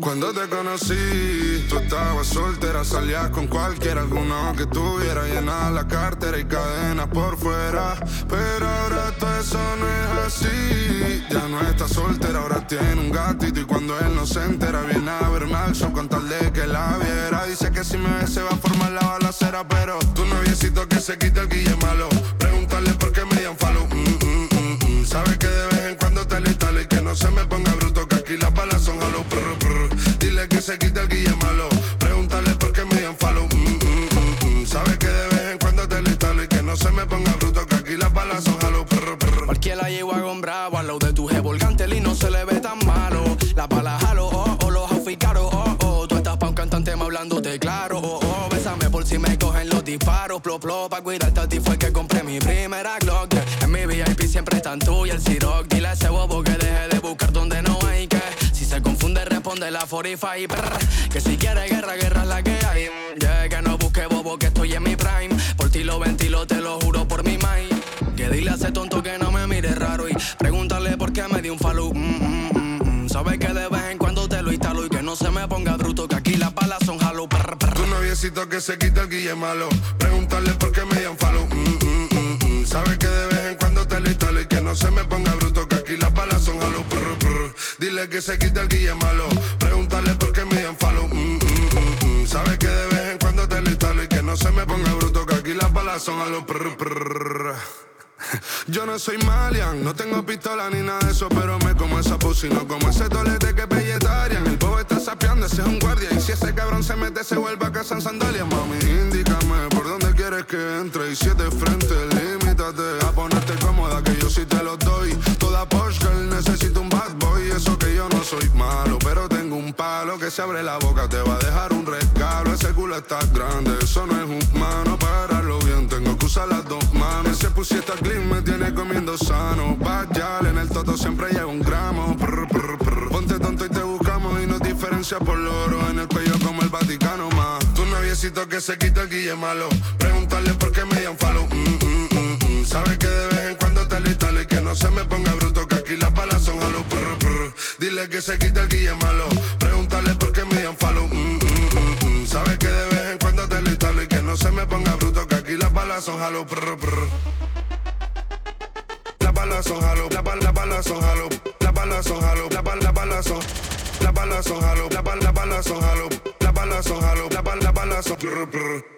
Cuando te conocí, tú estabas soltera, salías con cualquiera, alguno que tuviera llena la cartera y cadenas por fuera. Pero ahora todo eso no es así. Ya no está soltera, ahora tiene un gatito y cuando él no se entera viene a verme al show con tal de que la viera. Dice que si me ve se va a formar la balacera, pero tu noviecito que se quita el guille malo. Pregúntale por qué me dio follow. Sabe que de vez en cuando te instalo y que no se me ponga bruto, que aquí las balas son jalo. Dile que se quita el guille malo. Pregúntale por qué me dio follow. Sabe que de vez en cuando te instalo y que no se me ponga bruto, que aquí las balas son jalo. Cualquiera llevo a con bravo al lado de tu jevo, el gantel y no se le ve tan malo. Las balas jalo, los outfits caros, tú estás pa' un cantante me hablándote claro, bésame por si me cogen los disparos, plop, pa' cuidarte a ti fue que compré mi primera Glock. En mi VIP siempre están tú y el Ciroc. Dile a ese bobo que deje de buscar donde no hay, que si se confunde responde la 45, que si quiere guerra es la que hay. Yeah, que no busque bobo que estoy en mi prime, por ti lo ventilo, te lo juro por mi mind. Que dile a ese tonto que no me mire raro y pregúntale por qué me dio un follow. Sabe que de vez en cuando te lo instalo y que no se me ponga bruto, que aquí las balas son jalo. Tu noviecito que se quita el guille malo. Pregúntale por qué me dio un follow. Sabe que de vez en cuando te lo instalo y que no se me ponga bruto, que aquí las balas son jalo. Dile que se quita el guille malo. Pregúntale por qué me dio un follow. Sabe que de vez en cuando te lo instalo y que no se me ponga bruto, que aquí las balas son jalo. Yo no soy malian, no tengo pistola ni nada de eso, pero me como esa pussy, no como ese tolete que es vegetarian. El bobo está sapeando, ese es un guardia, y si ese cabrón se mete, se vuelve a casa en sandalias. Mami, indícame por dónde quieres que entre, y si es de frente, limítate a ponerte cómoda, que yo sí te lo doy. Toda Porsche Girl necesita un bad boy, eso que yo no soy malo, pero tengo un palo que se abre la boca, te va a dejar un regalo. Ese culo está grande, eso no es humano, pararlo bien, tengo que usar las dos manos. Ese pussy está clean, me tiene comiendo sano. Vayale, en el toto siempre lleva un gramo. Ponte tonto y te buscamos y nos diferencia por loro. En el cuello como el Vaticano más. Tu noviecito que se quita el guille malo. Pregúntale por qué me dio un follow. Sabe que de vez en cuando te lo instalo y que no se me ponga bruto, que aquí las balas son jalo. Dile que se quita el guille malo. Pregúntale por qué me dio un follow. Sabe que de vez en cuando te lo instalo y que no se me ponga bruto, que aquí las balas son jalo. Las balas son jalo, las balas son jalo, las balas son jalo, las balas son, las balas son jalo, las balas son jalo, las balas son jalo, las balas son.